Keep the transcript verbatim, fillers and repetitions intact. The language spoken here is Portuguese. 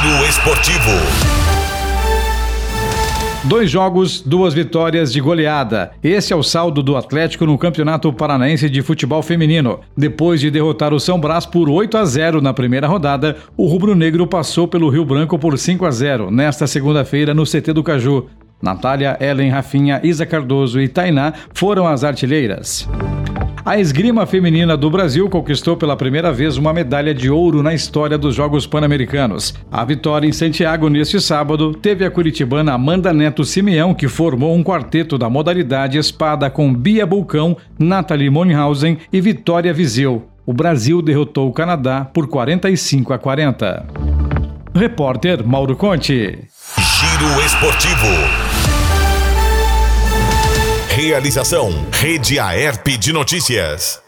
Giro Esportivo. Dois jogos, duas vitórias de goleada. Esse é o saldo do Atlético no Campeonato Paranaense de Futebol Feminino. Depois de derrotar o São Brás por oito a zero na primeira rodada, o rubro-negro passou pelo Rio Branco por cinco a zero nesta segunda-feira no C T do Caju. Natália, Ellen, Rafinha, Isa Cardoso e Tainá foram as artilheiras. A esgrima feminina do Brasil conquistou pela primeira vez uma medalha de ouro na história dos Jogos Pan-Americanos. A vitória em Santiago neste sábado teve a curitibana Amanda Neto Simeão, que formou um quarteto da modalidade espada com Bia Bulcão, Nathalie Monhausen e Vitória Viseu. O Brasil derrotou o Canadá por quarenta e cinco a quarenta. Repórter Mauro Conte. Giro Esportivo. Realização Rede Aerp de Notícias.